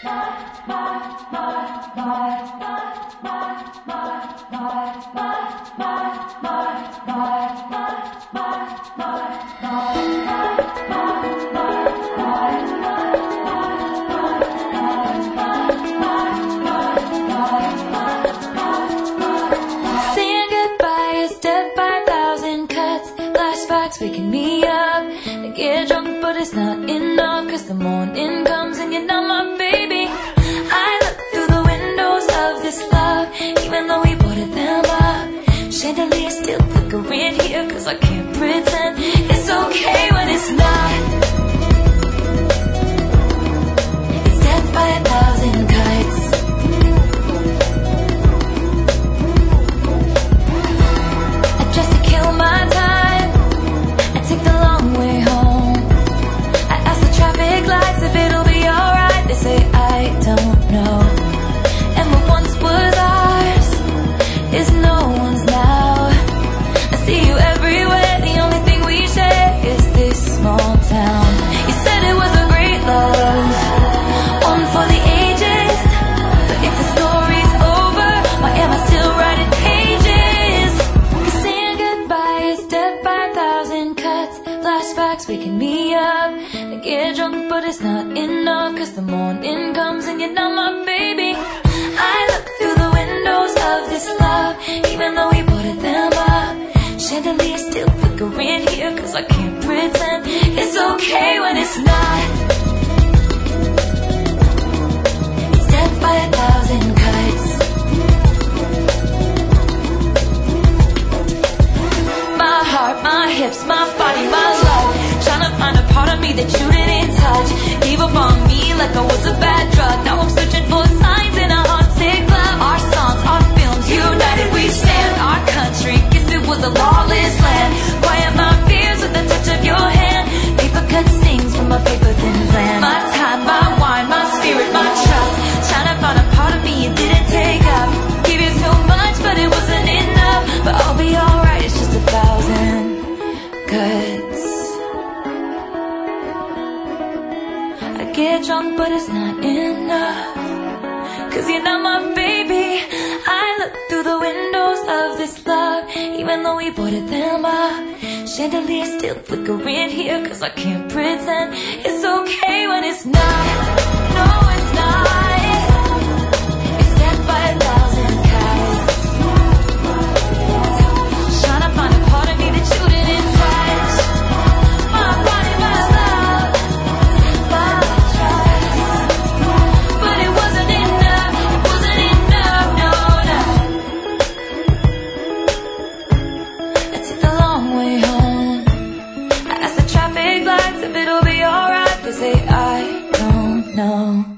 Waking me up, I get drunk but it's not enough, cause the morning comes and you're not my baby. I look through the windows of this love, even though we boarded them up. Chandelier still flickering here, cause I can't pretend it's okay when it's not. It's death by 1,000 kites. Just to kill my time, take the long way home. I ask the traffic lights if it'll be alright. They say I don't know. And what once was ours is no one's now. I see you everywhere, the only thing we share is this small town. You said it was a great love, one for the ages. But if the story's over, why am I still writing pages? Cause saying goodbye is death by 1,000 cuts. Flashbacks waking me up, I get drunk but it's not enough, cause the morning comes and you're not my baby. I look through the windows of this love, even though we boarded them up. Chandelier still flickering here, cause I can't pretend it's okay when it's not. It's death by 1,000 kites. My heart, my hips, my body, my love, trying to find a part of me that you didn't touch. Gave up on me like I was a bad drug. Now I'm searching for signs in a haunted club. Our songs, our films, united we stand. Our country, guess it was a lawless land. Quiet my fears with the touch of your hand. Paper cut stings from a paper thin plan. My time, my wine, my spirit, my trust, trying to find a part of me you didn't take up. Give you so much but it wasn't enough. But I'll be alright, it's just 1,000 cuts. I get drunk but it's not enough, cause you're not my baby. I look through the windows of this love, even though we boarded them up. Chandelier still flickering here, cause I can't pretend it's okay when it's not. No, it's not. It's death by 1,000 cuts. Trying to find a part of me that you didn't touch. My body, my love, my trust. But it wasn't enough, it wasn't enough, no, no. I took the long way home. I asked the traffic lights if it'll be alright. They say I don't know.